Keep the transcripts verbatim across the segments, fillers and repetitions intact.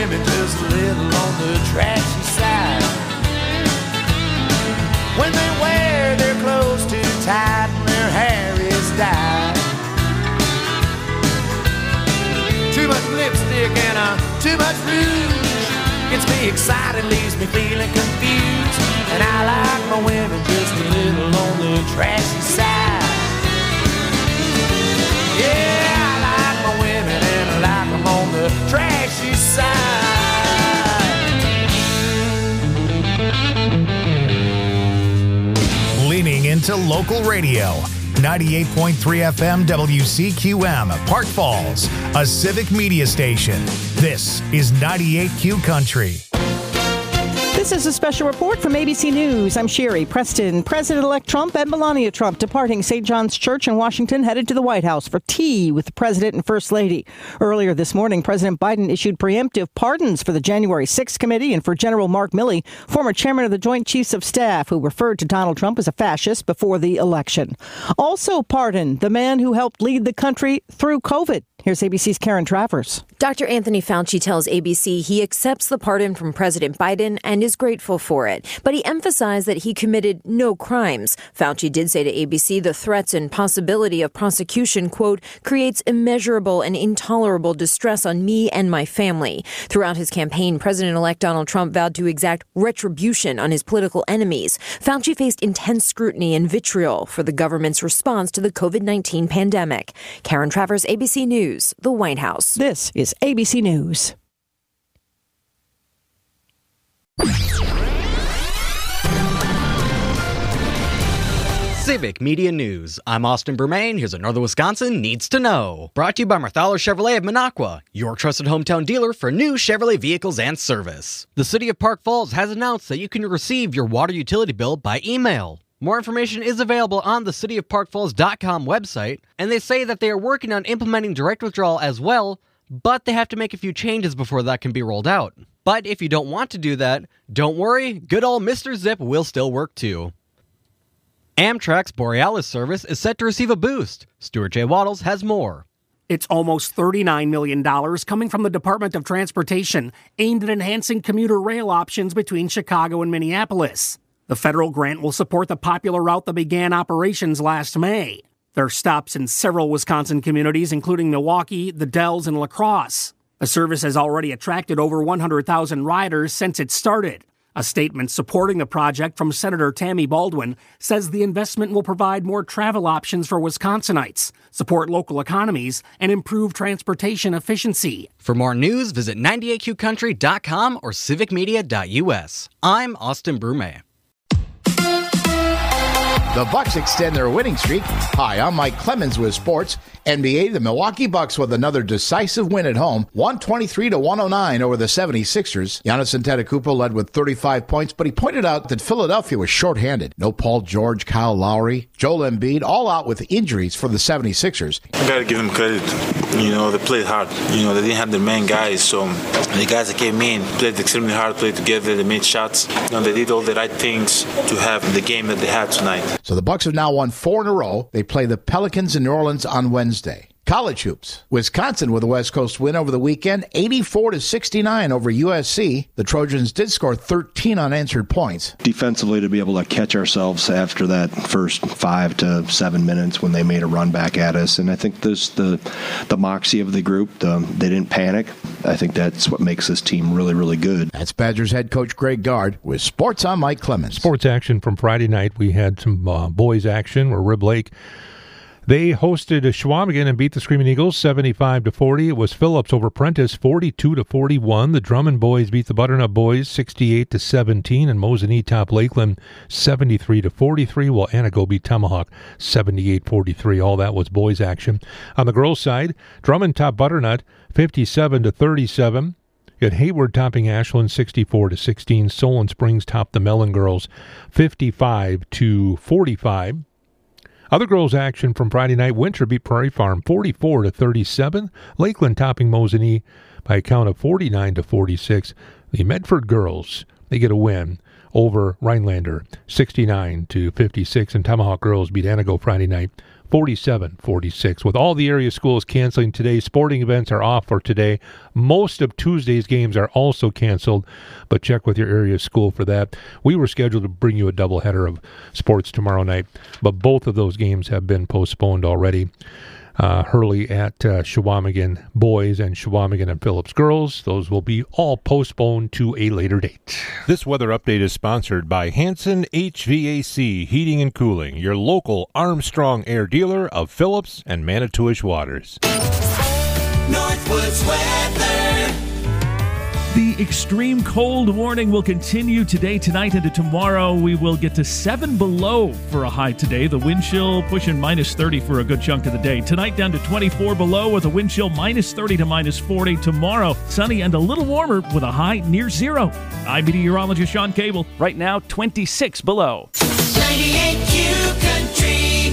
women just a little on the trashy side. When they wear their clothes too tight and their hair is dyed. Too much lipstick and uh, too much rouge gets me excited, leaves me feeling confused. And I like my women just a little on the trashy side. Yeah, I like my women and I like them on the trashy side. Leaning into local radio. ninety-eight point three F M W C Q M, Park Falls, a civic media station. This is ninety-eight Q Country. This is a special report from A B C News. I'm Sherry Preston. President-elect Trump and Melania Trump departing Saint John's Church in Washington headed to the White House for tea with the President and First Lady. Earlier this morning, President Biden issued preemptive pardons for the January sixth committee and for General Mark Milley, former chairman of the Joint Chiefs of Staff, who referred to Donald Trump as a fascist before the election. Also pardoned the man who helped lead the country through COVID. Here's A B C's Karen Travers. Doctor Anthony Fauci tells A B C he accepts the pardon from President Biden and is grateful for it. But he emphasized that he committed no crimes. Fauci did say to A B C the threats and possibility of prosecution, quote, creates immeasurable and intolerable distress on me and my family. Throughout his campaign, President-elect Donald Trump vowed to exact retribution on his political enemies. Fauci faced intense scrutiny and vitriol for the government's response to the COVID nineteen pandemic. Karen Travers, A B C News. The White House. This is A B C News. Civic Media News. I'm Austin Bermain. Here's what Northern Wisconsin needs to know. Brought to you by Marthaler Chevrolet of Minocqua, your trusted hometown dealer for new Chevrolet vehicles and service. The City of Park Falls has announced that you can receive your water utility bill by email. More information is available on the city of park falls dot com website, and they say that they are working on implementing direct withdrawal as well, but they have to make a few changes before that can be rolled out. But if you don't want to do that, don't worry, good old Mister Zip will still work too. Amtrak's Borealis service is set to receive a boost. Stuart J. Waddles has more. It's almost thirty-nine million dollars coming from the Department of Transportation, aimed at enhancing commuter rail options between Chicago and Minneapolis. The federal grant will support the popular route that began operations last May. There are stops in several Wisconsin communities, including Milwaukee, the Dells, and La Crosse. The service has already attracted over one hundred thousand riders since it started. A statement supporting the project from Senator Tammy Baldwin says the investment will provide more travel options for Wisconsinites, support local economies, and improve transportation efficiency. For more news, visit ninety-eight Q country dot com or civic media dot U S. I'm Austin Brume. The Bucks extend their winning streak. Hi, I'm Mike Clemens with sports. N B A, the Milwaukee Bucks with another decisive win at home, one twenty-three to one oh nine over the seventy-sixers. Giannis Antetokounmpo led with thirty-five points, but he pointed out that Philadelphia was shorthanded. No Paul George, Kyle Lowry, Joel Embiid, all out with injuries for the seventy-sixers. I got to give them credit. You know, they played hard. You know, they didn't have their main guys, so the guys that came in played extremely hard, played together, they made shots. You know, they did all the right things to have the game that they had tonight. So the Bucks have now won four in a row. They play the Pelicans in New Orleans on Wednesday. College hoops. Wisconsin with a West Coast win over the weekend, eighty-four to sixty-nine over U S C. The Trojans did score thirteen unanswered points. Defensively, to be able to catch ourselves after that first five to seven minutes when they made a run back at us. And I think this the the moxie of the group, the, they didn't panic. I think that's what makes this team really, really good. That's Badgers head coach Greg Gard with Sports on Mike Clemens. Sports action from Friday night. We had some uh, boys action where Rib Lake, they hosted Shawamigan and beat the Screaming Eagles seventy-five to forty. It was Phillips over Prentice forty-two to forty-one. The Drummond boys beat the Butternut boys sixty-eight to seventeen, and Mosinee top Lakeland seventy-three to forty-three, while Anago beat Tomahawk seventy-eight forty-three. All that was boys action. On the girls' side, Drummond top Butternut fifty-seven to thirty-seven. You had Hayward topping Ashland sixty-four to sixteen. Solon Springs topped the Mellon girls fifty-five to forty-five. Other girls' action from Friday night, Winter beat Prairie Farm forty-four to thirty-seven. Lakeland topping Mosinee by a count of forty-nine to forty-six. The Medford girls, they get a win over Rhinelander sixty-nine to fifty-six, and Tomahawk girls beat Anago Friday night forty-seven forty-six. With all the area schools canceling today, sporting events are off for today. Most of Tuesday's games are also canceled, but check with your area school for that. We were scheduled to bring you a doubleheader of sports tomorrow night, but both of those games have been postponed already. Uh, Hurley at uh, Shawamigan boys and Shawamigan and Phillips girls. Those will be all postponed to a later date. This weather update is sponsored by Hanson H V A C Heating and Cooling, your local Armstrong Air dealer of Phillips and Manitowish Waters. Northwoods weather. The extreme cold warning will continue today, tonight, into tomorrow. We will get to seven below for a high today. The wind chill pushing minus thirty for a good chunk of the day. Tonight down to twenty-four below with a wind chill minus thirty to minus forty. Tomorrow, sunny and a little warmer with a high near zero. I'm meteorologist Sean Cable. Right now, twenty-six below. ninety-eight Q Country.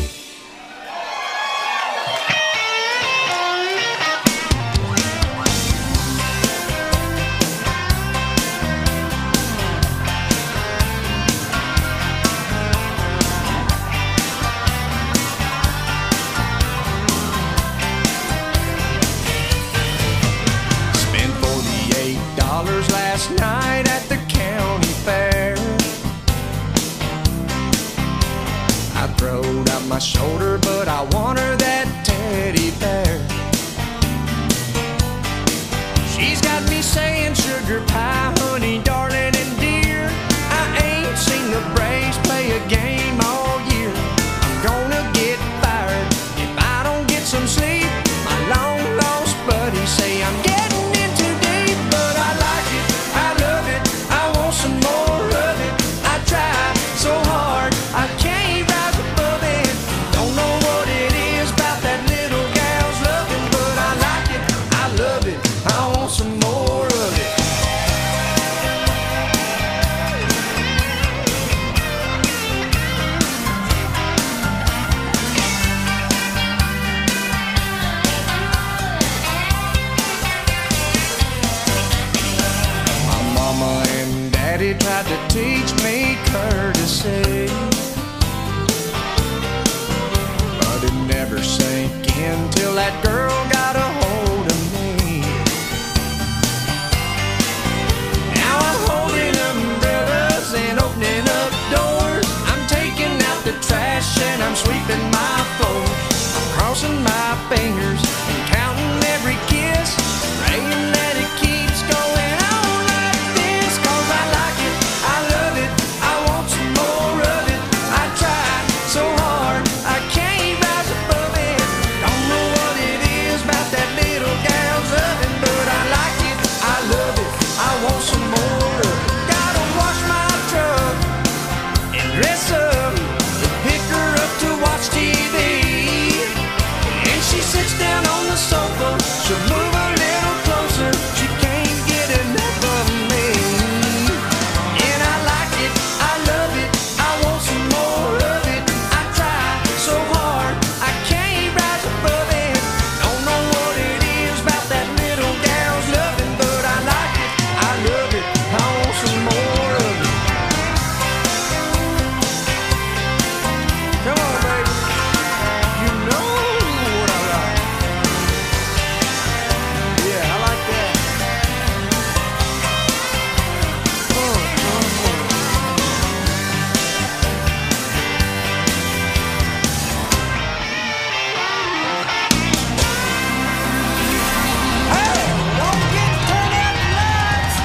Last night at the county fair, I throwed out my shoulder, but I want her that teddy bear. She's got me saying sugar pie, honey, darling, and dear. I ain't seen the Braves play a game all year. I'm gonna get fired if I don't get some sleep. My long lost buddies say I'm getting in too deep, but I like it. I love it, I want some more of it. I try so hard, I can't rise above it. Don't know what it is about that little gal's loving, but I like it, I love it, I want some more of it. My mama and daddy tried to teach me courtesy, but it never sank in till that girl got a hold of me. Now I'm holding umbrellas and opening up doors. I'm taking out the trash and I'm sweeping my floor. I'm crossing my fingers and counting every kiss, praying that it keeps going on like this. Cause I like it, I love it, I want some more of it. I try so hard, I can't rise above it. Don't know what it is about that little gal's loving, but I like it, I love it, I want some more of it. Gotta wash my truck and dress up and pick her up to watch T V. And she sits down on the sofa, she'll move a little closer, she can't get enough of me. And I like it, I love it, I want some more of it. I try so hard, I can't rise above it. Don't know what it is about that little gal's loving, but I like it, I love it, I want some more of it. Come on, baby, you know what I like. Yeah, I like that. Oh, oh, oh. Hey, don't get turned out the lights.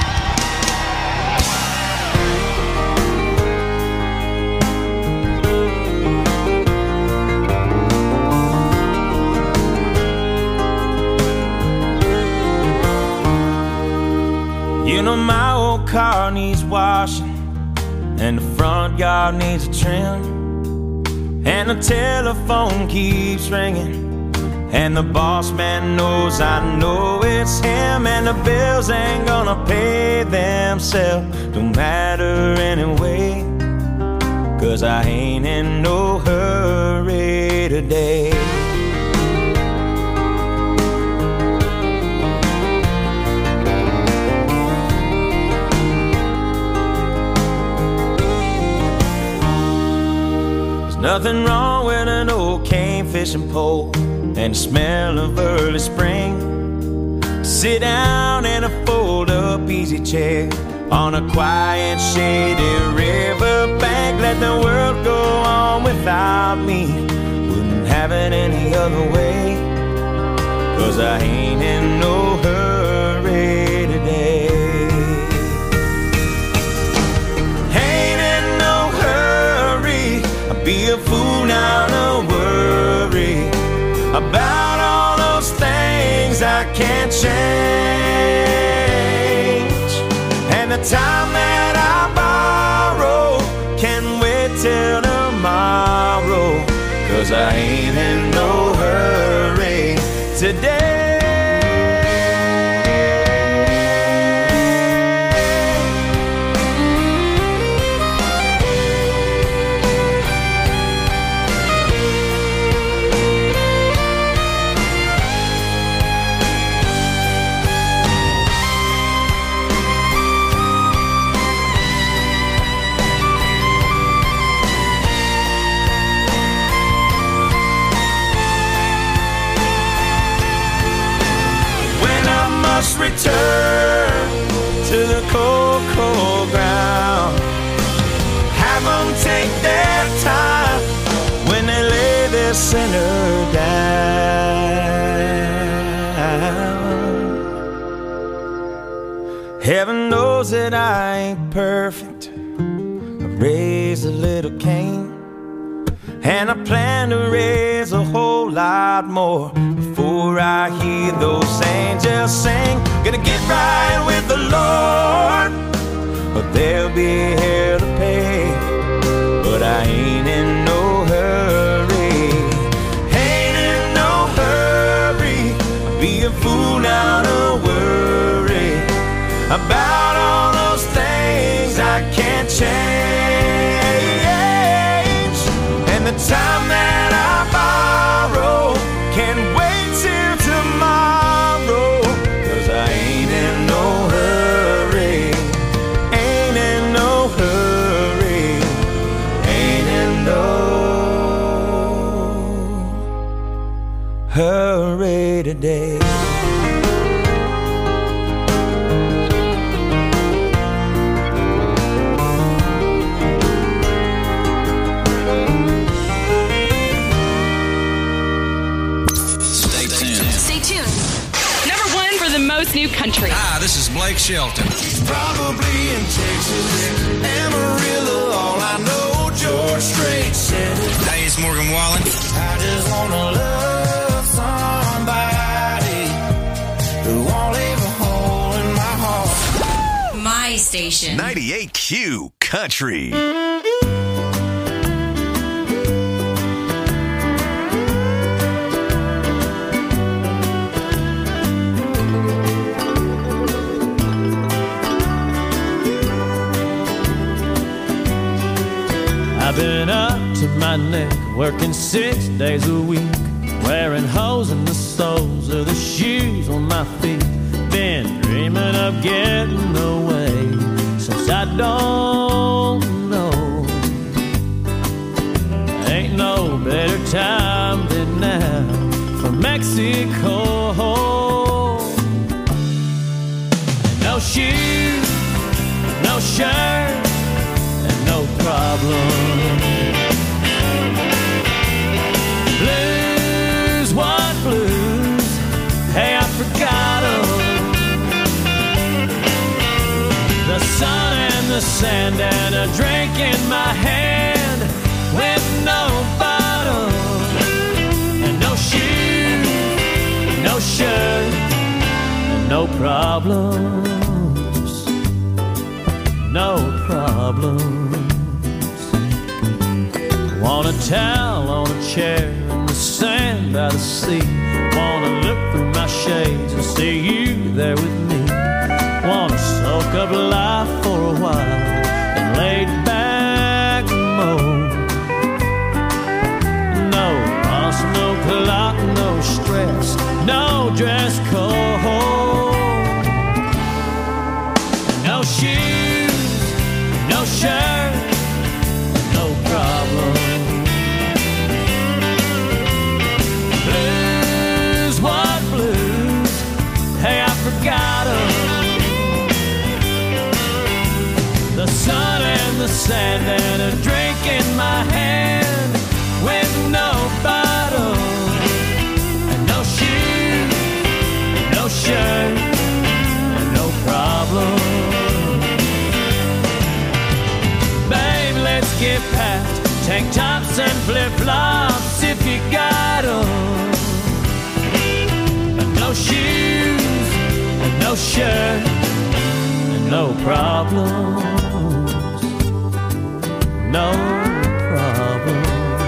You know my old car needs washing, and the front yard needs a trim, and the telephone keeps ringing, and the boss man knows I know it's him, and the bills ain't gonna pay themselves, don't matter anyway, cause I ain't in no hurry today. Nothing wrong with an old cane fishing pole and the smell of early spring. Sit down in a fold-up easy chair on a quiet, shady river bank. Let the world go on without me. Wouldn't have it any other way, 'cause I ain't in no hurry today. Ain't in no hurry. I'd be a fool now to worry about all those things I can't change. And the time that I borrow can wait till tomorrow, 'cause I ain't in no hurry today. Return to the cold, cold ground. Have them take their time when they lay their sinner down. Heaven knows that I ain't perfect. I raised a little Cain, and I plan to raise a whole lot more before I hear those angels sing. Gonna get right with the Lord, but there'll be hell to pay. But I ain't in no hurry. Ain't in no hurry. I'd be a fool now to worry about all those things I can't change. And the time that I borrow can wait till tomorrow, 'cause I ain't in no hurry. Ain't in no hurry. Ain't in no hurry today. New country. Hi, this is Blake Shelton. Probably in Texas, Amarillo, all I know, George Strait said it. Hey, it's Morgan Wallen. I just wanna love somebody who won't leave a hole in my heart. My station. ninety-eight Q Country. I've been up to my neck, working six days a week, wearing holes in the soles of the shoes on my feet. Been dreaming of getting away since I don't know. Ain't no better time than now for Mexico. No shoes, no shirt, no problem. Blues, what blues? Hey, I forgot 'em. The sun and the sand and a drink in my hand with no bottle. And no shoes, no shirt, and no problems. No problems. Want a towel on a chair in the sand by the sea. Wanna look through my shades and see you there with me. Wanna soak up life for a while and lay back mode. No boss, no clock, no stress, no dress code. No shoes, no shirt, no problem. sand and a drink in my hand with no bottle and no shoes, no shirt, and no problem. Babe, let's get past tank tops and flip-flops if you got 'em. No shoes, and no shirt, and no problems, no problems.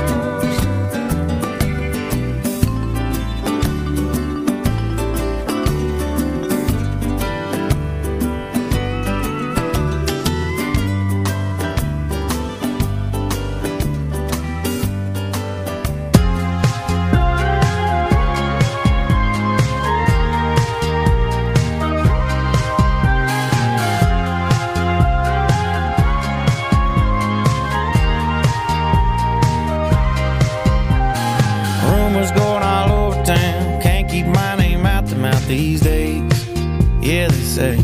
These days, yeah, they say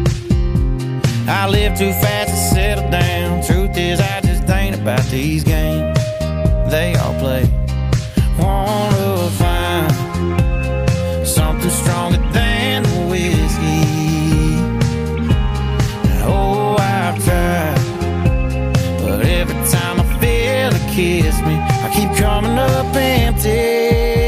I live too fast to settle down. Truth is, I just ain't about these games they all play. Wanna find something stronger than the whiskey. Oh, I've tried, but every time I feel it kiss me, I keep coming up empty.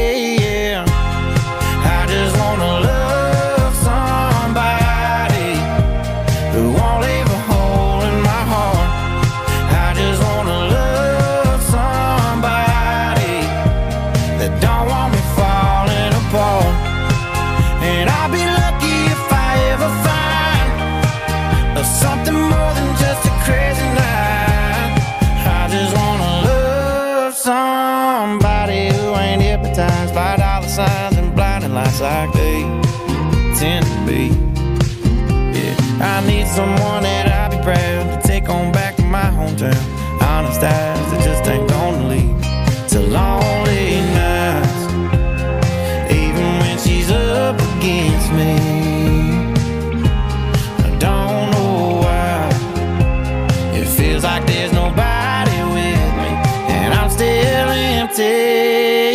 Like they tend to be. Yeah, I need someone that I'll be proud to take on back to my hometown. Honest eyes that just ain't gonna lead to lonely nights, even when she's up against me. I don't know why it feels like there's nobody with me, and I'm still empty.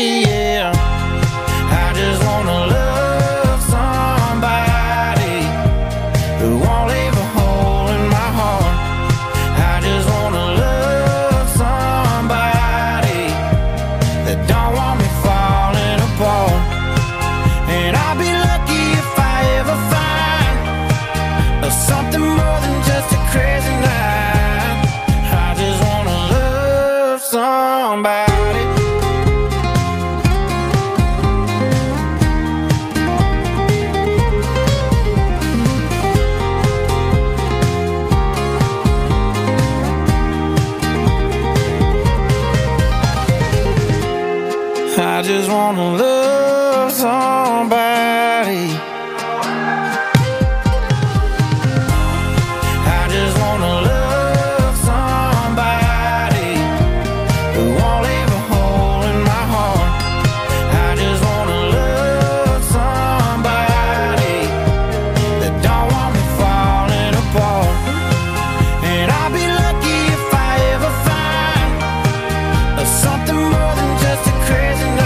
I just wanna love somebody. I just wanna love somebody who won't leave a hole in my heart. I just wanna love somebody that don't want me falling apart. And I'll be lucky if I ever find something more than just a crazy night.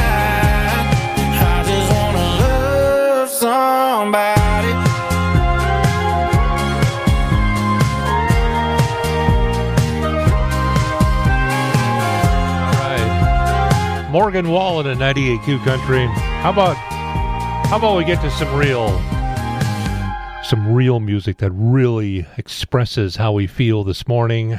Morgan Wallen at ninety-eight Q Country. How about how about we get to some real some real music that really expresses how we feel this morning.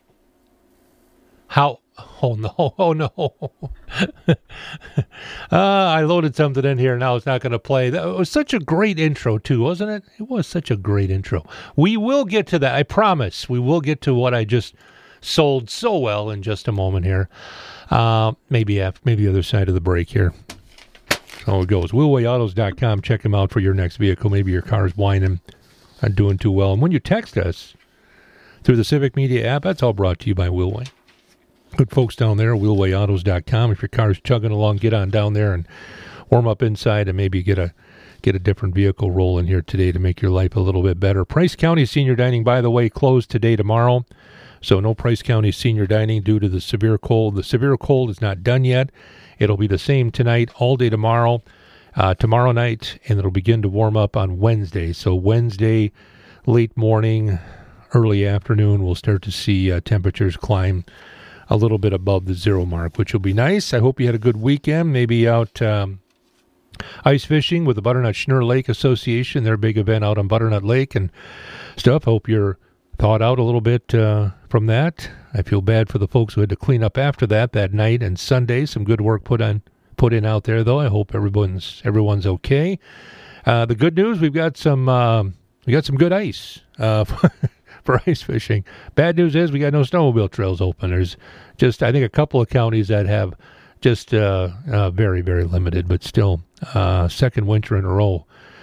How oh no, oh no. uh, I loaded something in here, now it's not going to play. That was such a great intro too, wasn't it? It was such a great intro. We will get to that, I promise. We will get to what I just sold so well in just a moment here. Uh, maybe after, maybe the other side of the break here. So it goes. wheel way autos dot com. Check them out for your next vehicle. Maybe your car's whining, not doing too well. And when you text us through the Civic Media app, that's all brought to you by Wheelway. Good folks down there, wheel way autos dot com. If your car's chugging along, get on down there and warm up inside and maybe get a get a different vehicle rolling here today to make your life a little bit better. Price County Senior Dining, by the way, closed today, tomorrow. So no Price County senior dining due to the severe cold. The severe cold is not done yet. It'll be the same tonight, all day tomorrow, uh, tomorrow night, and it'll begin to warm up on Wednesday. So Wednesday, late morning, early afternoon, we'll start to see uh, temperatures climb a little bit above the zero mark, which will be nice. I hope you had a good weekend, maybe out um, ice fishing with the Butternut Schnur Lake Association, their big event out on Butternut Lake and stuff. Hope you're thawed out a little bit uh, from that. I feel bad for the folks who had to clean up after that that night and Sunday. Some good work put on put in out there, though. I hope everyone's everyone's okay. Uh, the good news, we've got some uh, we got some good ice uh, for ice fishing. Bad news is we got no snowmobile trails open. There's just, I think, a couple of counties that have just uh, uh, very, very limited, but still uh, second winter in a row.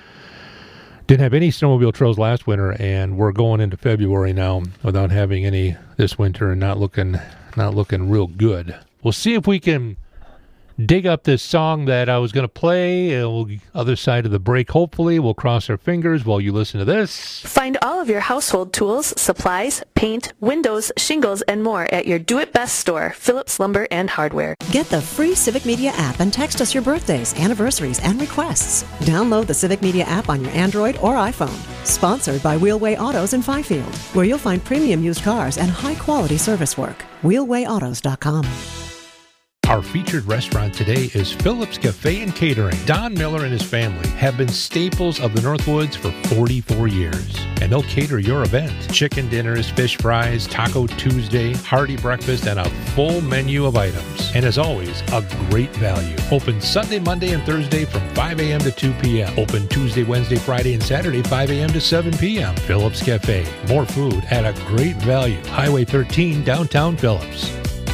Didn't have any snowmobile trails last winter, and we're going into February now without having any this winter and not looking, not looking real good. We'll see if we can dig up this song that I was going to play. Uh, we'll, other side of the break, hopefully. We'll cross our fingers while you listen to this. Find all of your household tools, supplies, paint, windows, shingles, and more at your Do-It-Best store, Phillips Lumber and Hardware. Get the free Civic Media app and text us your birthdays, anniversaries, and requests. Download the Civic Media app on your Android or iPhone. Sponsored by Wheelway Autos in Fifield, where you'll find premium used cars and high-quality service work. wheelway autos dot com. Our featured restaurant today is Phillips Cafe and Catering. Don Miller and his family have been staples of the Northwoods for forty-four years, and they'll cater your event. Chicken dinners, fish fries, Taco Tuesday, hearty breakfast, and a full menu of items. And as always, a great value. Open Sunday, Monday, and Thursday from five a.m. to two p.m. Open Tuesday, Wednesday, Friday, and Saturday, five a.m. to seven p.m. Phillips Cafe. More food at a great value. Highway thirteen, downtown Phillips.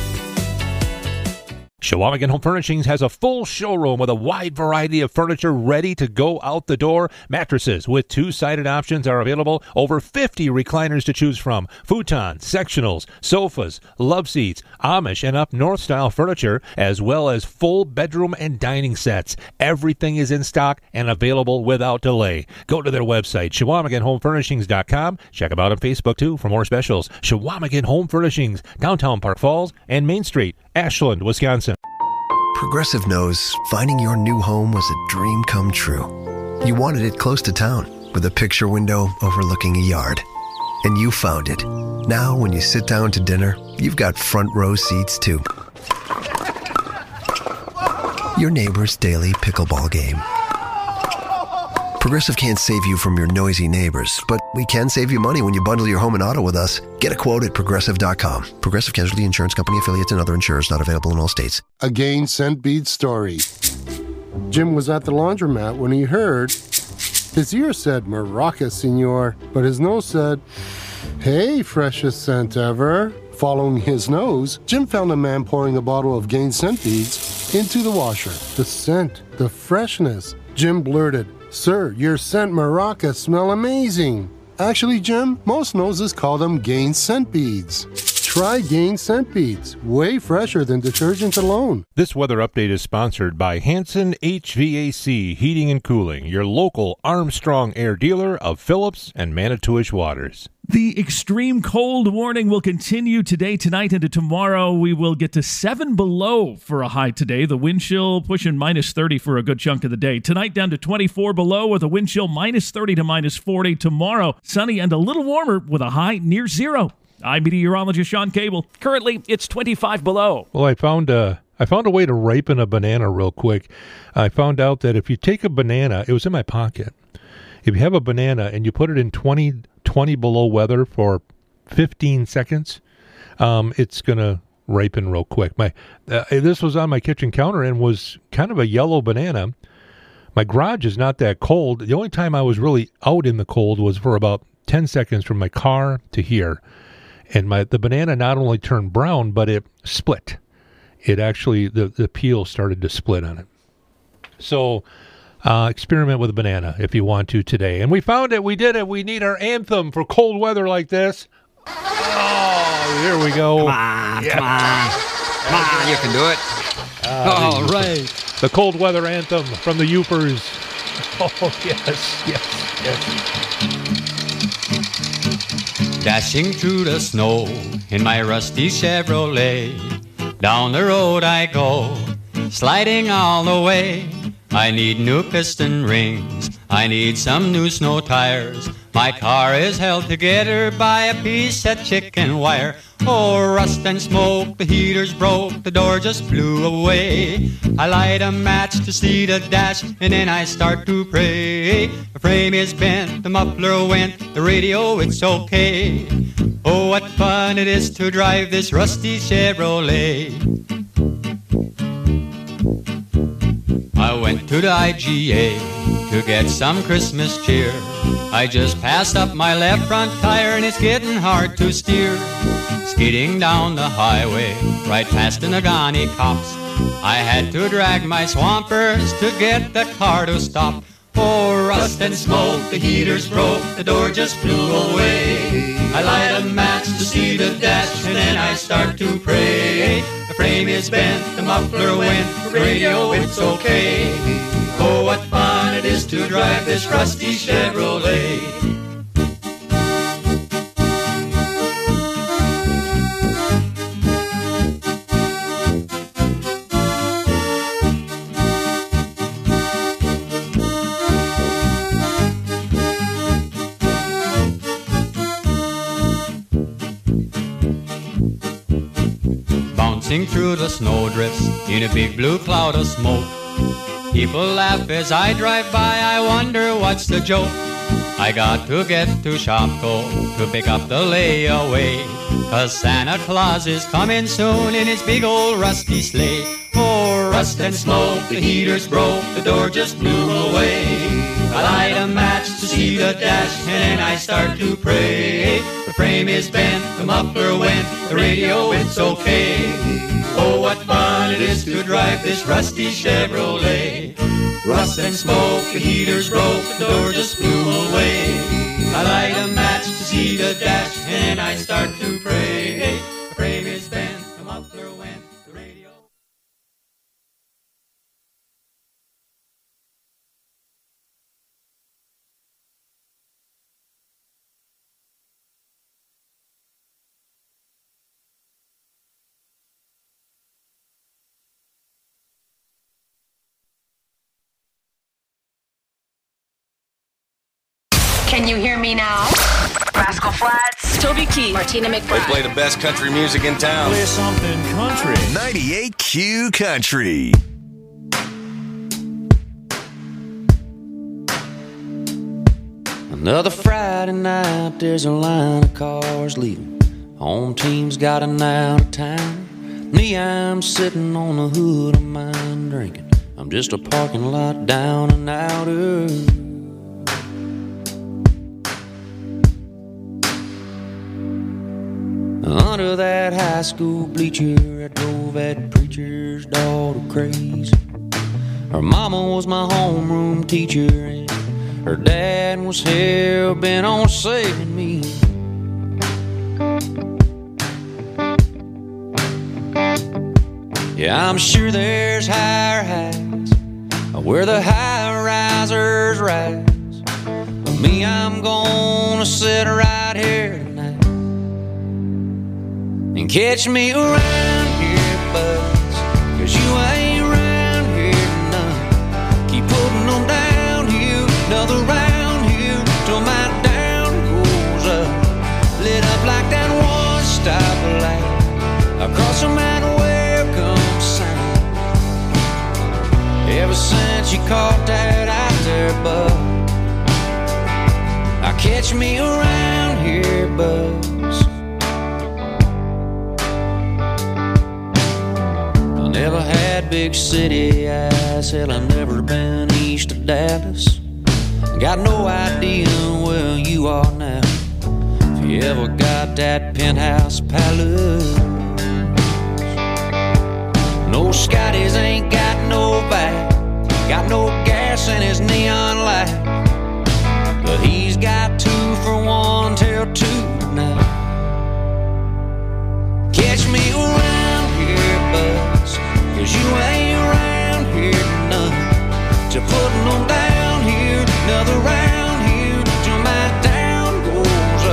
Chequamegon Home Furnishings has a full showroom with a wide variety of furniture ready to go out the door. Mattresses with two-sided options are available. Over fifty recliners to choose from. Futons, sectionals, sofas, love seats, Amish and up north style furniture, as well as full bedroom and dining sets. Everything is in stock and available without delay. Go to their website, Chequamegon Home Furnishings dot com. Check them out on Facebook, too, for more specials. Chequamegon Home Furnishings, downtown Park Falls and Main Street, Ashland, Wisconsin. Progressive knows finding your new home was a dream come true. You wanted it close to town, with a picture window overlooking a yard. And you found it. Now, when you sit down to dinner, you've got front row seats, too. Your neighbor's daily pickleball game. Progressive can't save you from your noisy neighbors, but we can save you money when you bundle your home and auto with us. Get a quote at Progressive dot com. Progressive Casualty Insurance Company affiliates and other insurers not available in all states. A Gain Scent Bead story. Jim was at the laundromat when he heard his ear said Maraca, senor, but his nose said, hey, freshest scent ever. Following his nose, Jim found a man pouring a bottle of Gain Scent Beads into the washer. The scent, the freshness. Jim blurted, sir, your scent Maraca smell amazing. Actually, Jim, most noses call them Gain Scent Beads. Try Gain Scent Beads. Way fresher than detergent alone. This weather update is sponsored by Hanson H V A C Heating and Cooling, your local Armstrong Air dealer of Phillips and Manitowish Waters. The extreme cold warning will continue today, tonight, into tomorrow. We will get to seven below for a high today. The wind chill pushing minus thirty for a good chunk of the day. Tonight down to twenty-four below with a wind chill minus thirty to minus forty. Tomorrow, sunny and a little warmer with a high near zero. I'm meteorologist Sean Cable. Currently, it's twenty-five below. Well, I found a, I found a way to ripen a banana real quick. I found out that if you take a banana, it was in my pocket. If you have a banana and you put it in twenty, twenty below weather for fifteen seconds, um, it's going to ripen real quick. My uh, This was on my kitchen counter and was kind of a yellow banana. My garage is not that cold. The only time I was really out in the cold was for about ten seconds from my car to here. And my the banana not only turned brown, but it split. It actually, the, the peel started to split on it. So uh, experiment with a banana if you want to today. And we found it. We did it. We need our anthem for cold weather like this. Oh, here we go. Come on, yeah. come on. Come on, you can do it. Uh, All right. The cold weather anthem from the Yoopers. Oh, yes, yes, yes. Dashing through the snow in my rusty Chevrolet. Down the road I go, sliding all the way. I need new piston rings, I need some new snow tires. My car is held together by a piece of chicken wire. Oh, rust and smoke, the heater's broke, the door just blew away. I light a match to see the dash, and then I start to pray. The frame is bent, the muffler went, the radio, it's okay. Oh, what fun it is to drive this rusty Chevrolet. I went to the I G A to get some Christmas cheer. I just passed up my left front tire and it's getting hard to steer. Skidding down the highway, right past the Nagani cops. I had to drag my swampers to get the car to stop. Oh, rust and smoke, the heater's broke, the door just blew away. I light a match to see the dash and then I start to pray. The frame is bent, the muffler went, the radio, it's okay. Oh, what fun it is to drive this rusty Chevrolet. Through the snowdrifts in a big blue cloud of smoke. People laugh as I drive by, I wonder what's the joke. I got to get to Shopko to pick up the layaway, 'cause Santa Claus is coming soon in his big old rusty sleigh. Oh, rust and smoke, the heater's broke, the door just blew away. I light a match to see the dash and then I start to pray. The frame is bent, the muffler went, the radio, it's okay. Oh, what fun it is to drive this rusty Chevrolet. Rust and smoke, the heater's broke, the door just blew away. I light a match to see the dash and I start to pray. The frame is bent, the muffler went, the radio. Can you hear me now? Rascal Flatts, Toby Keith, Martina McBride. They play the best country music in town. Play something country. ninety-eight Q Country. Another Friday night, there's a line of cars leaving. Home team's got an out of town. Me, I'm sitting on the hood of mine drinking. I'm just a parking lot down and outer. Under that high school bleacher, I drove that preacher's daughter crazy. Her mama was my homeroom teacher, and her dad was hell-bent on saving me. Yeah, I'm sure there's higher heights where the high-risers rise. But me, I'm gonna sit right here tonight and catch me around here, buzz, 'cause you ain't around here none. Keep putting them downhill, another round here, till my down goes up. Lit up like that one stoplight across from that welcome sign. Ever since you caught that out there, bud, I catch me around here, buzz. Never had big city eyes, hell, I've never been east of Dallas. Got no idea where you are now, if you ever got that penthouse palace. No, Scotty's ain't got no back, got no gas in his neon light, but he's got two for one till two tonight. Catch me around here, buzz, 'cause you ain't around here none. To putting them down here, another round here, till my down goes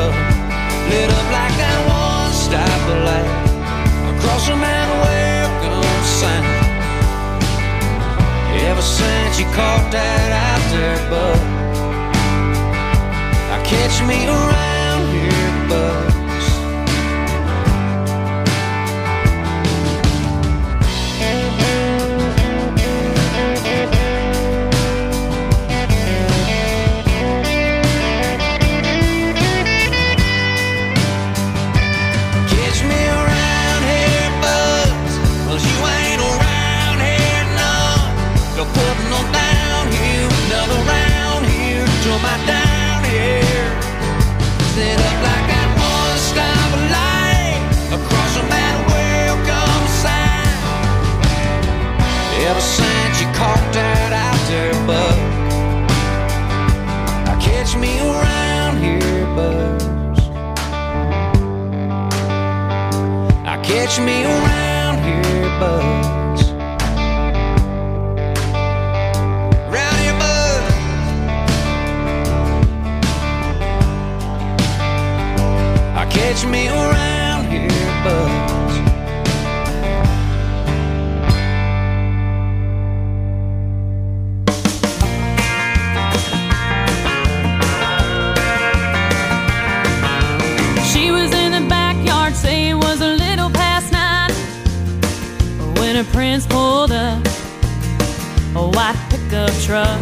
catch me around here, bugs. Catch me around here, bugs. Well, you ain't around here, no. Go putting on down here, another round here, till my down here. Set up like that one stop light across a man welcome sign. Ever since you caught that out there, bug, I catch me around here, bugs. I catch me around here, bugs. Round here, bugs. I catch me around here, bugs. She was in the backyard, say it was a little past nine, when her prince pulled up a white pickup truck.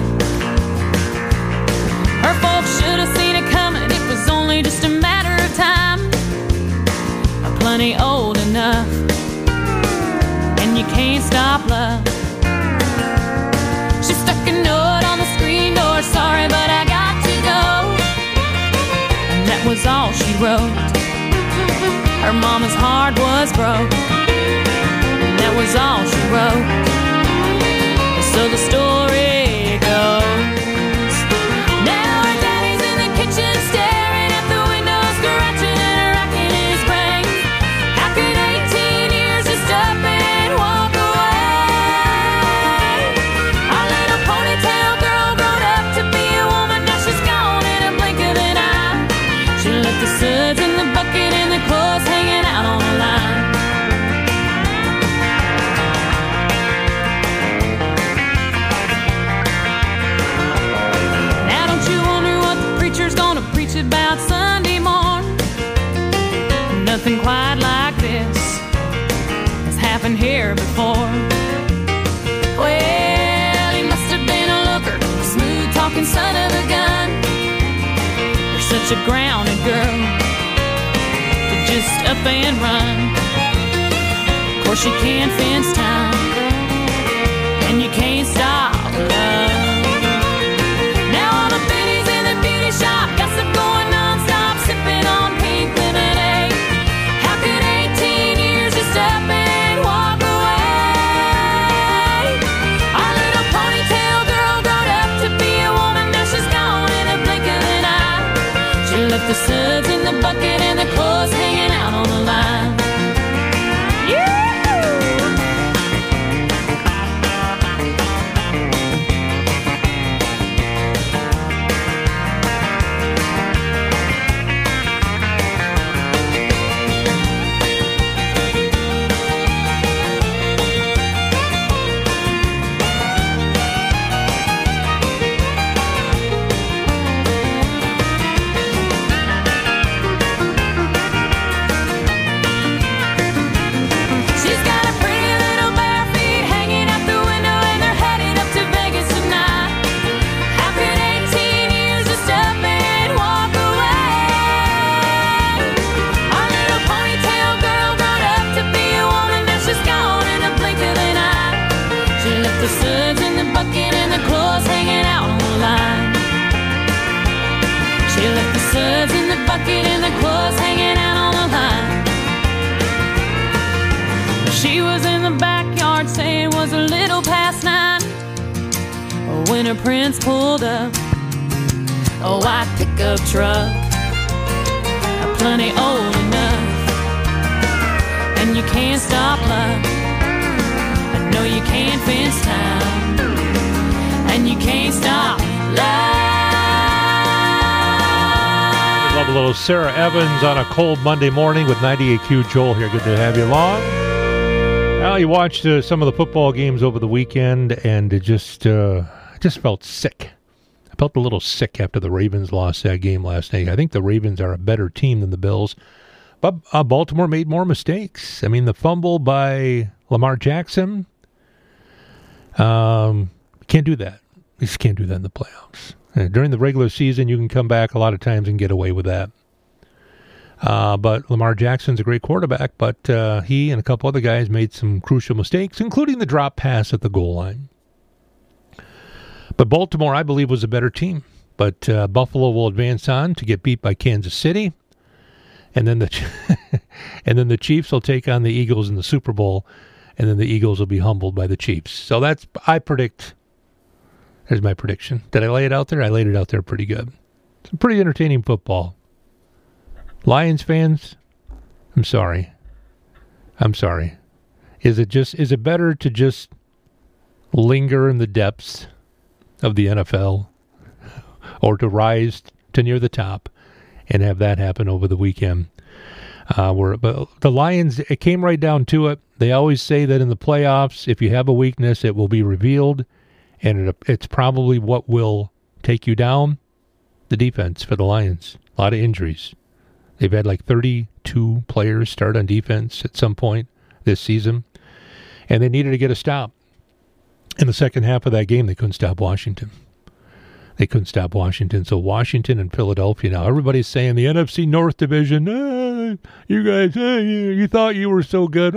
Her folks should have seen it coming, it was only just a matter of time. Plenty old enough, and you can't stop love. She stuck a note on the screen door, sorry but I got to go. And that was all she wrote. Her mama's heart was broke, and that was all she wrote. So the story goes, now her daddy's in the kitchen staring at the window, scratching and racking his brain. How could eighteen years just up and walk away? Our little ponytail girl grown up to be a woman, now she's gone in a blink of an eye. She left the suds in the bucket and the clothes hanging out on the line. Now don't you wonder what the preacher's gonna preach about Sunday morn? Nothing quite like this has happened here before. Well, he must have been a looker, a smooth talking son of a gun. You're such a grounded girl to just up and run. Of course you can't fence time, and you can't stop love. Now all the biddies in the beauty shop gossip going non-stop, sipping on pink lemonade. How could eighteen years just up and walk away? Our little ponytail girl grown up to be a woman, now she's gone in a blink of an eye. She left the suds in the bucket and the clothes hanging out on the line. Yeah! She's got a pretty little bare feet hanging out the window, and they're headed up to Vegas tonight. How could eighteen years just up and walk away? Our little ponytail girl grown up to be a woman, now she's gone in a blink of an eye. She left the suds in the bucket and the clothes hanging out on the line. She left the suds in the bucket and the clothes hanging out on the line. She was in the backyard, saying it was a little past nine, when her prince pulled up a white pickup truck, plenty old enough, and you can't stop love. I know you can't fence time, and you can't stop love. Love a little Sarah Evans on a cold Monday morning with ninety-eight Q. Joel here. Good to have you along. Well, you watched uh, some of the football games over the weekend, and it just uh, just felt sick. I felt a little sick after the Ravens lost that game last night. I think the Ravens are a better team than the Bills. But uh, Baltimore made more mistakes. I mean, the fumble by Lamar Jackson, um, can't do that. You just can't do that in the playoffs. Uh, during the regular season, you can come back a lot of times and get away with that. Uh, but Lamar Jackson's a great quarterback, but uh, he and a couple other guys made some crucial mistakes, including the drop pass at the goal line. But Baltimore, I believe, was a better team. But uh, Buffalo will advance on to get beat by Kansas City. And then the and then the Chiefs will take on the Eagles in the Super Bowl, and then the Eagles will be humbled by the Chiefs. So that's, I predict, there's my prediction. Did I lay it out there? I laid it out there pretty good. It's a pretty entertaining football. Lions fans, I'm sorry. I'm sorry. Is it just is it better to just linger in the depths of the N F L or to rise to near the top and have that happen over the weekend? Uh, where but the Lions, it came right down to it. They always say that in the playoffs, if you have a weakness, it will be revealed, and it, it's probably what will take you down. The defense for the Lions, a lot of injuries. They've had like thirty-two players start on defense at some point this season, and they needed to get a stop. In the second half of that game, they couldn't stop Washington. They couldn't stop Washington. So Washington and Philadelphia now, everybody's saying the N F C North Division, ah, you guys, ah, you, you thought you were so good.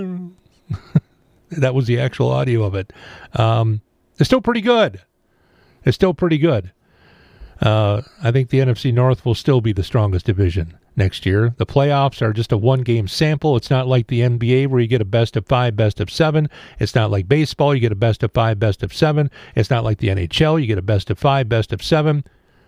That was the actual audio of it. Um, it's still pretty good. It's still pretty good. Uh, I think the N F C North will still be the strongest division next year. The playoffs are just a one-game sample. It's not like the N B A where you get a best of five, best of seven. It's not like baseball. You get a best of five, best of seven. It's not like the N H L. You get a best of five, best of seven.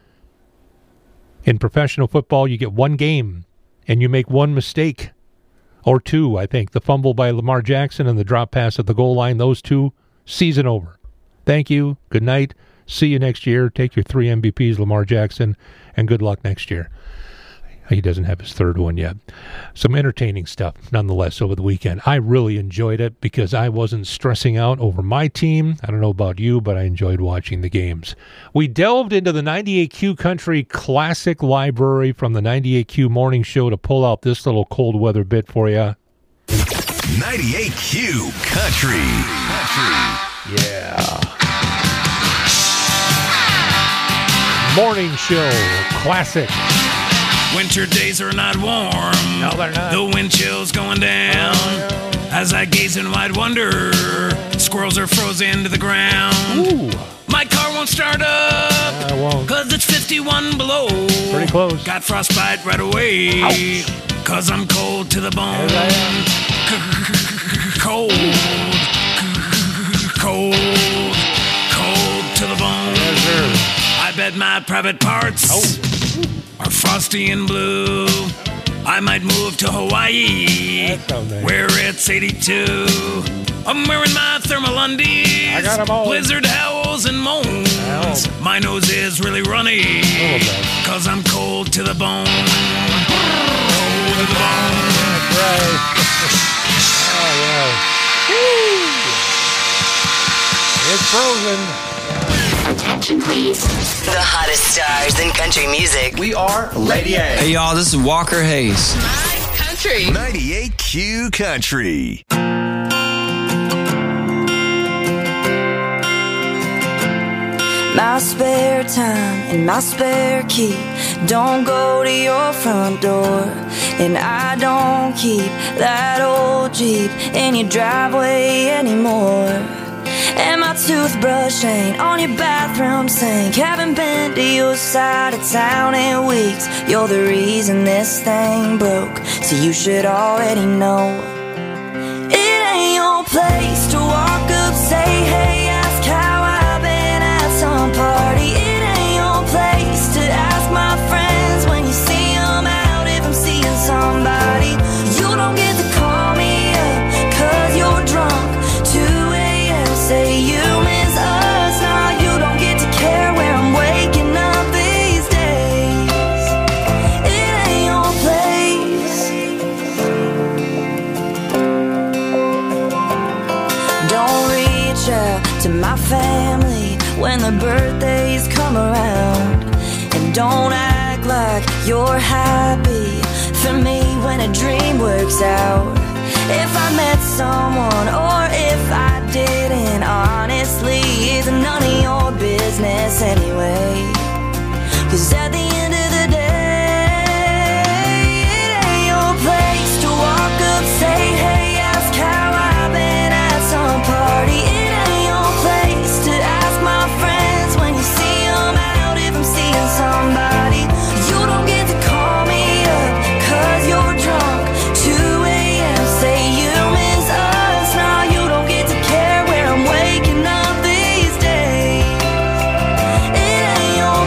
In professional football, you get one game, and you make one mistake or two, I think. The fumble by Lamar Jackson and the drop pass at the goal line, those two, season over. Thank you. Good night. See you next year. Take your three M V Ps, Lamar Jackson, and good luck next year. He doesn't have his third one yet. Some entertaining stuff, nonetheless, over the weekend. I really enjoyed it because I wasn't stressing out over my team. I don't know about you, but I enjoyed watching the games. We delved into the ninety-eight Q Country Classic Library from the ninety-eight Q Morning Show to pull out this little cold weather bit for you. ninety-eight Q Country. Country. Yeah. Morning Show Classic. Winter days are not warm. No, they're not. The wind chill's going down. Oh, no. As I gaze in wide wonder, squirrels are frozen to the ground. Ooh. My car won't start up. I won't. Cause it's fifty-one below. Pretty close. Got frostbite right away. Ouch. Cause I'm cold to the bone. Cold. Cold. Cold to the bone. Yes, I bet my private parts oh. are frosty and blue. I might move to Hawaii, nice. where it's eighty-two. I'm wearing my thermal undies. I got 'em all. Blizzard howls and moans. Ow. My nose is really runny, cause I'm cold to the bone. Cold to the bone. That's right. Oh, yeah. Woo. It's frozen. Attention, please. The hottest stars in country music. We are Lady A. Hey, y'all, this is Walker Hayes. My country. ninety-eight Q Country. My spare time and my spare key don't go to your front door, and I don't keep that old Jeep in your driveway anymore. And my toothbrush ain't on your bathroom sink. Haven't been to your side of town in weeks. You're the reason this thing broke, so you should already know. It ain't your place to walk up, say hey, ask how I've been at some party. It ain't your place to ask my friends when you see them out if I'm seeing somebody. You don't get to call me up cause you're drunk. two a.m. say you miss us. Now you don't get to care where I'm waking up these days. It ain't your place. Don't reach out to my family when the birthdays come come around. And don't act like you're happy for me when a dream works out. If I met someone or if I didn't, honestly, it's none of your business anyway. Cause at the end of the day, it ain't your place to walk up, say hey, ask how I've been at some party. It ain't your place to ask my friends when you see them out if I'm seeing somebody. You don't get to call me up cause you're drunk, two a.m. say you miss us. Nah, you don't get to care where I'm waking up these days. It ain't your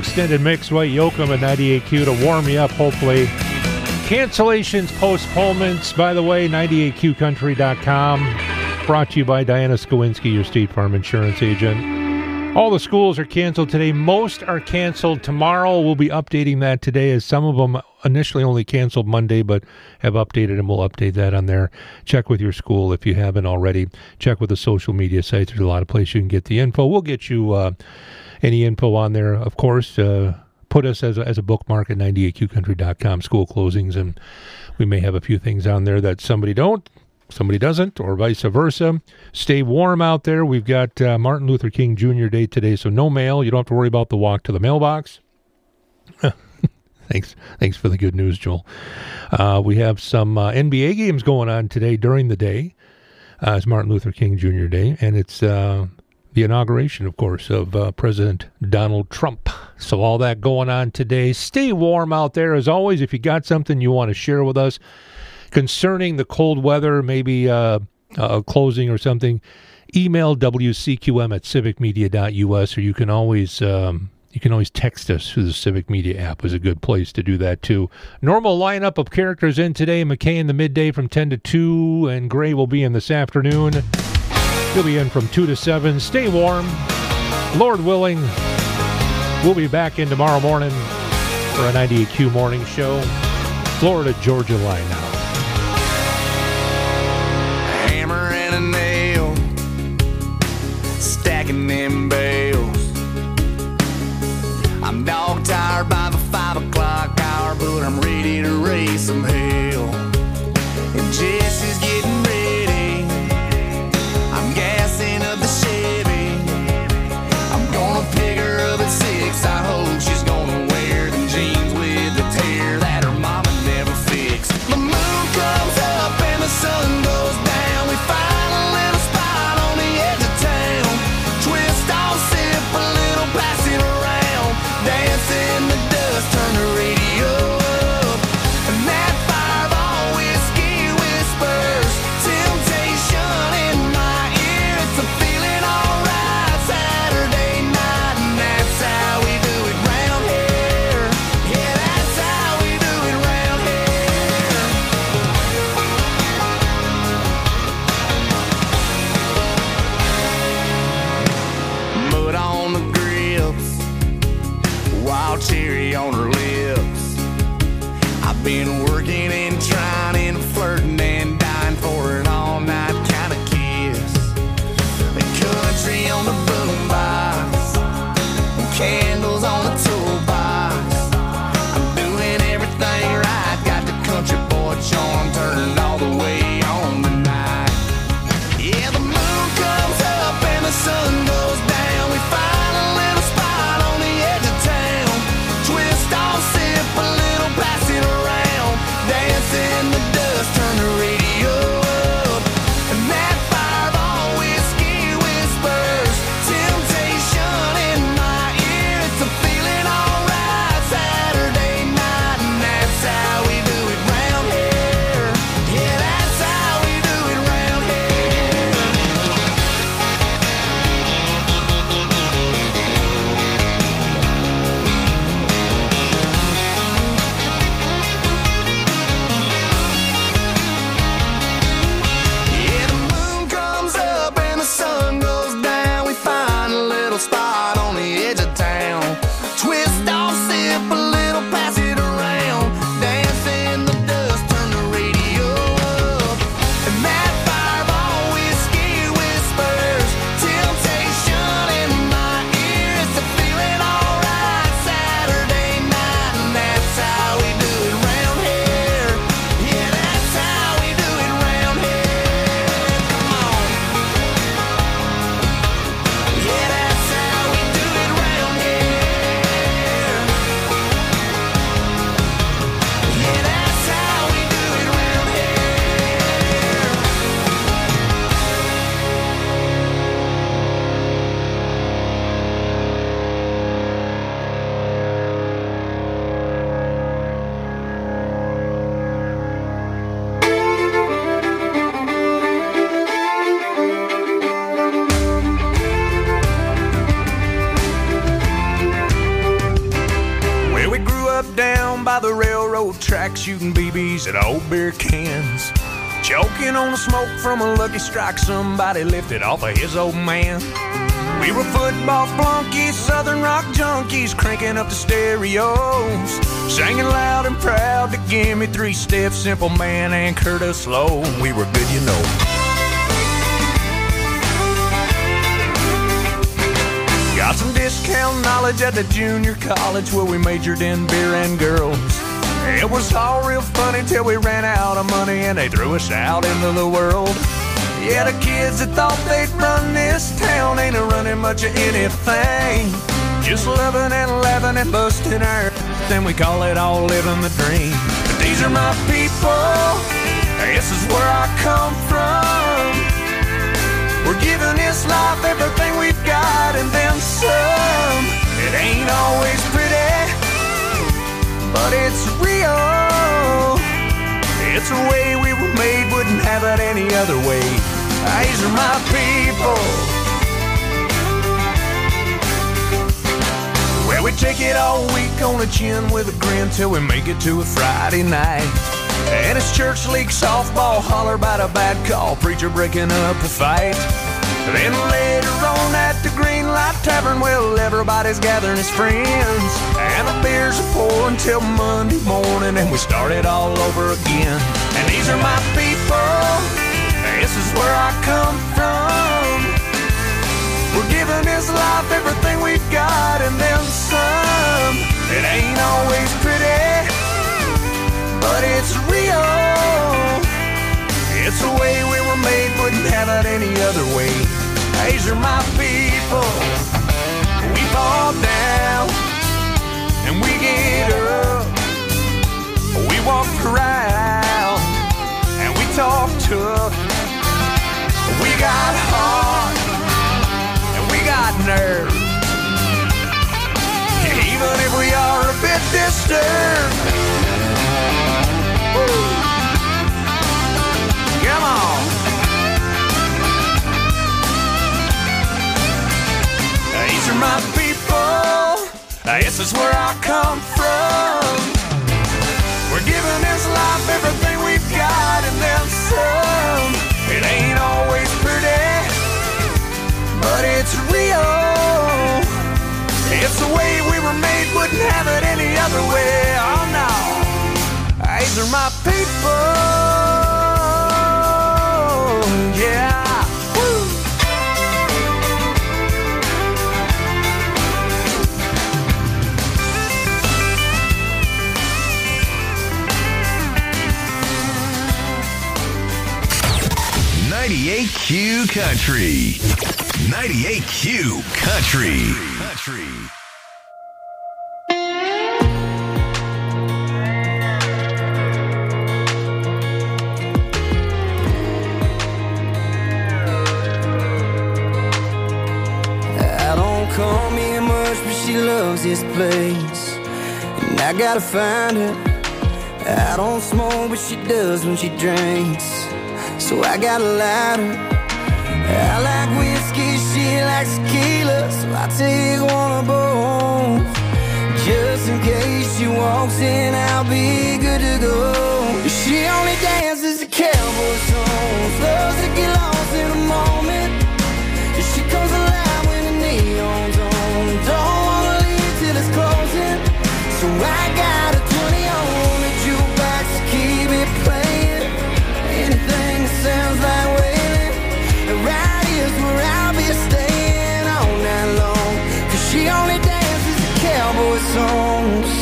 extended mix, White Yoakum at ninety-eight Q to warm you up, hopefully. Cancellations, postponements, by the way, ninety-eight Q country dot com. Brought to you by Diana Skowinski, your State Farm insurance agent. All the schools are canceled today. Most are canceled tomorrow. We'll be updating that today, as some of them initially only canceled Monday, but have updated, and we'll update that on there. Check with your school if you haven't already. Check with the social media sites. There's a lot of places you can get the info. We'll get you uh, any info on there, of course. Uh, put us as a, as a bookmark at ninety-eight Q country dot com, school closings, and we may have a few things on there that somebody don't. Somebody doesn't, or vice versa. Stay warm out there. We've got uh, Martin Luther King Junior Day today, so no mail. You don't have to worry about the walk to the mailbox. Thanks Thanks for the good news, Joel. Uh, we have some uh, N B A games going on today during the day. Uh, it's Martin Luther King Junior Day, and it's uh, the inauguration, of course, of uh, President Donald Trump. So all that going on today. Stay warm out there. As always, if you got something you want to share with us concerning the cold weather, maybe uh, uh, closing or something, email W C Q M at civic media dot U S, or you can always um, you can always text us through the Civic Media app. Is a good place to do that too. Normal lineup of characters in today. McKay in the midday from ten to two, and Gray will be in this afternoon. He'll be in from two to seven. Stay warm. Lord willing, we'll be back in tomorrow morning for a ninety-eight Q morning show. Florida Georgia line now. Stacking them bales. I'm dog tired by the five o'clock hour, but I'm ready to raise some hell. And Jesse's getting ready. I'm gassing up the Chevy. I'm gonna pick her up at six. I hope she's gonna wear them jeans with the tear that her mama never fixed. The moon comes up and the sun goes down. We find a little spot on the edge of town. Twist off, sip a little, pass it around. Dance in the dust, turn the radio up. And that fireball whiskey whispers temptation in my ear. It's a feeling alright Saturday night, and that's how we do it round here. Yeah, that's how we do it round here. Mud on the grips, wild cherry on her lips. I've been working and trying and flirting and dying for an all-night kind of kiss. The country on the boombox, candles on the toolbox. I'm doing everything right, got the country boy charm turned all the way on tonight. Yeah, the moon comes up and the sun goes down. We find a little spot on the edge of town. Twist off, sip a little, pass it around. Dance in the dust, turn the radio up. And that fireball whiskey whispers temptation in my ear. It's a feeling alright Saturday night, and that's how we do it round here. Yeah, that's how we do it round here. Yeah, the moon comes up and the sun goes down. We find a little spot on the edge of town. Twist off, sip a little, pass it around. Dance in the dust, turn the radio up. And that fireball whiskey whispers temptation in my ear. It's a feeling alright Saturday night, and that's how we do it round here. Yeah, that's how we do it round here. Come on. Yeah, that's how we do it round both down by the railroad track, shooting B Bs at old beer cans. Choking on the smoke from a Lucky Strike somebody lifted off of his old man. We were football flunkies, southern rock junkies, cranking up the stereos, singing loud and proud to Give Me Three Steps, Simple Man, and Curtis Slow. We were good, you know. Got some discount knowledge at the junior college where we majored in beer and girls. It was all real funny till we ran out of money and they threw us out into the world. Yeah, the kids that thought they'd run this town ain't a running much of anything. Just loving and laughing and busting our then we call it all living the dream. But these are my people, this is where I come from. We're giving this life everything we've got and then some. It ain't always pretty, but it's real. It's the way we were made, wouldn't have it any other way. These are my people. Well, we take it all week on the chin with a grin till we make it to a Friday night. And it's church league softball, holler about a bad call, preacher breaking up a fight. Then later on at the Green Light Tavern, well, everybody's gathering as friends, and the beers are pouring till Monday morning, and we start it all over again. And these are my people, this is where I come from. We're giving this life everything we've got and then some. It ain't always pretty, but it's real. It's the way we were made, wouldn't have it any other way. These are my people. We fall down and we get up. We walk around and we talk tough. We got heart and we got nerve. Even if we are a bit disturbed. Woo. Come on. These are my people. This is where I come from. We're giving this life everything we've got and then some. It ain't always pretty, but it's real. It's the way we were made, wouldn't have it any other way. Oh no. These are my people. Yeah. Woo. ninety-eight Q Country. ninety-eight Q Country. Country. Call me much, but she loves this place, and I gotta find her. I don't smoke, but she does when she drinks, so I gotta light her. I like whiskey, she likes tequila, so I take one of both. Just in case she walks in, I'll be good to go. She only dances to cowboy songs, loves to get lost in a moment. She comes alive when the neon's on. Don't wanna leave till it's closing, so I got a twenty on the jukebox to keep it playing. Anything that sounds like wailing, right here's where I'll be staying all night long. Cause she only dances to cowboy songs.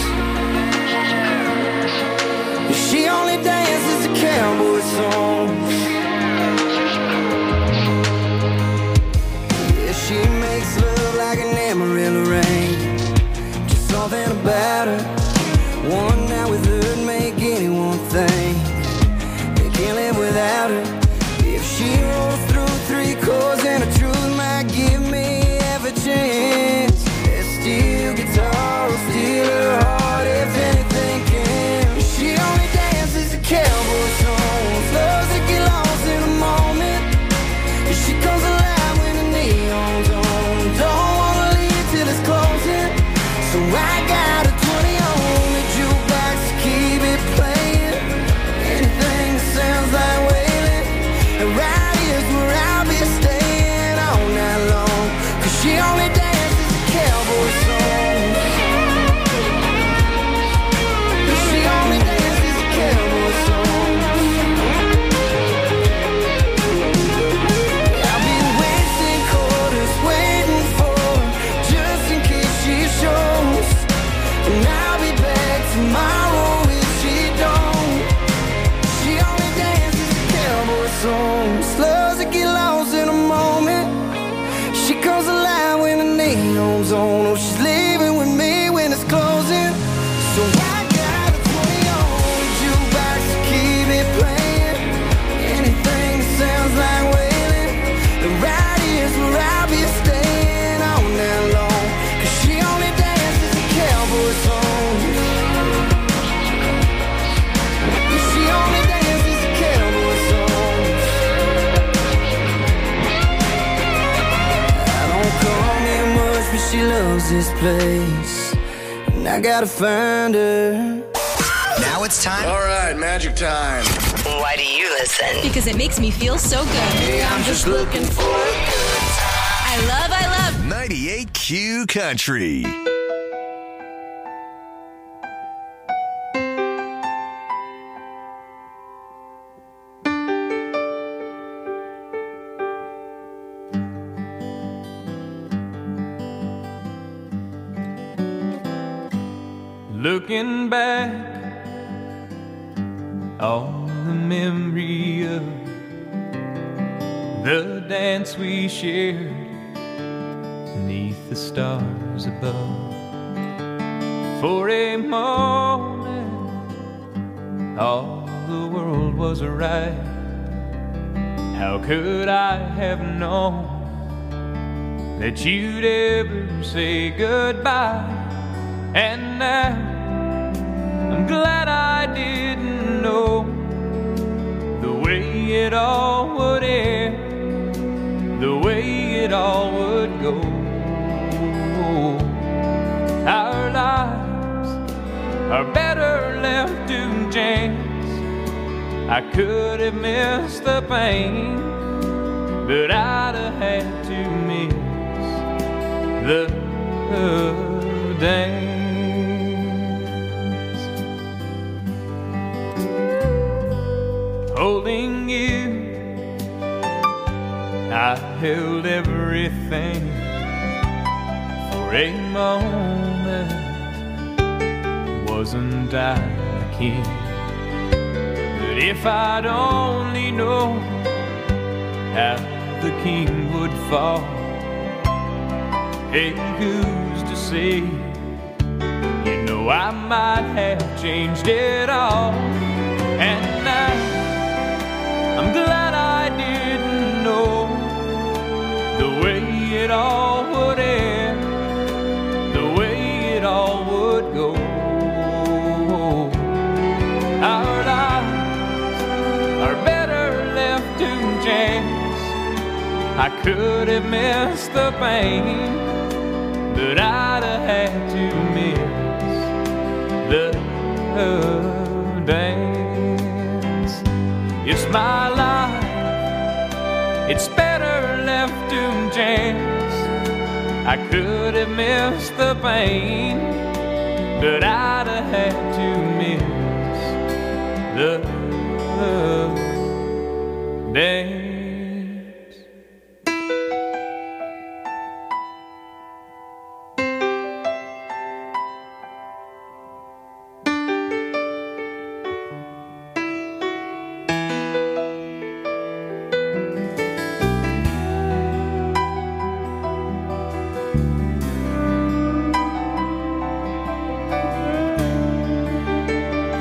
She only dances to cowboy songs. She makes love like an Amarillo rain. Just something about her. One night with her would make anyone think they can't live without her. If she rolls through three chords and the truth might give me half a chance, that steel guitar will steal her heart. don't know she's leaving with me when it's closing. So I got a twenty on jukebox to keep it playing. Anything that sounds like wailing. The right is where I'll be staying all night long. Cause she only dances a cowboy song. Yeah, she only dances a cowboy song. I don't come here much, but she loves this place. And I gotta find her. Now it's time. All right, magic time. Why do you listen? Because it makes me feel so good. Hey, I'm just looking for a good time. I love, I love ninety-eight Q Country. Looking back on the memory of the dance we shared beneath the stars above. For a moment, all the world was right. How could I have known that you'd ever say goodbye? And now I'm glad I didn't know the way it all would end, the way it all would go. Our lives are better left to chance. I could have missed the pain, but I'd have had to miss the dance. Holding you, I held everything for a moment. Wasn't I the king? But if I'd only known how the king would fall, hey, who's to say? You know I might have changed it all. And now I'm glad I didn't know the way it all would end, the way it all would go. Our lives are better left to chance. I could have missed the pain, but I'd have had to miss the dance. It's my life, it's better left to chance. I could have missed the pain, but I'd have had to miss the dance.